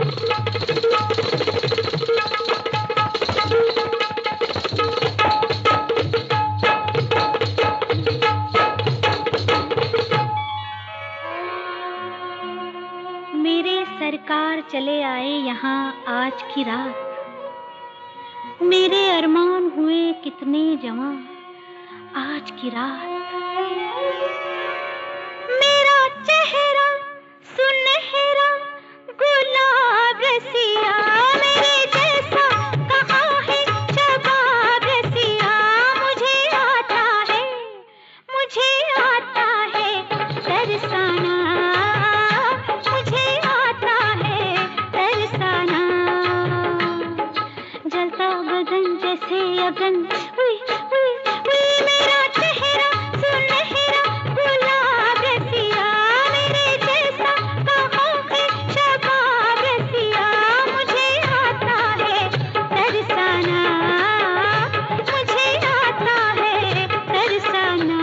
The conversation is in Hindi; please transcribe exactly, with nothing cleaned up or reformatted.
सरकार चले आए यहाँ आज की रात, मेरे अरमान हुए कितने जवां आज की रात। मेरा चेहरा सुनहरा गुलाब रसिया, मेरे जैसा कहाँ है शबाब रसिया। मुझे आता है, मुझे आता है तरसाना, जैसे अगन उई, उई, उई, मेरा चेहरा सुनहरा गुलाब रसिया, मेरे जैसा कहाँ है शबाब रसिया। मुझे आता है तरसाना, मुझे आता है तरसाना।